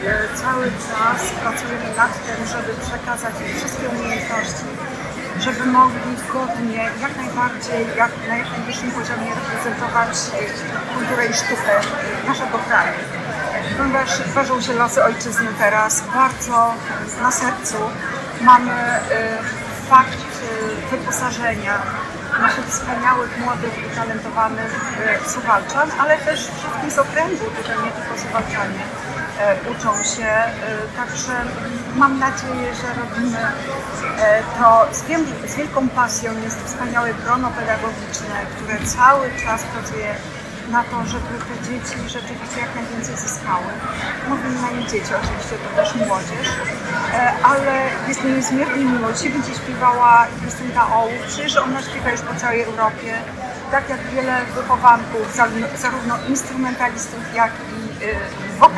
Cały czas pracujemy nad tym, żeby przekazać im wszystkie umiejętności, żeby mogli godnie, jak najbardziej, na jak najwyższym poziomie reprezentować kulturę i sztukę naszego kraju. Ponieważ ważą się losy ojczyzny teraz, bardzo na sercu mamy fakt wyposażenia naszych wspaniałych, młodych, utalentowanych Suwałczan, ale też wszystkich z okręgu, tutaj nie tylko Suwałczanie uczą się, także mam nadzieję, że robimy to z wielką pasją. Jest wspaniałe grono pedagogiczne, które cały czas pracuje na to, żeby te dzieci rzeczywiście jak najwięcej zyskały. Mówimy na nie dzieci, oczywiście to też młodzież, ale jest mi niezmiernie miło. Dzisiaj będzie śpiewała Justynka Ołów, przecież ona śpiewa już po całej Europie, tak jak wiele wychowanków, zarówno instrumentalistów, jak i wokalistów.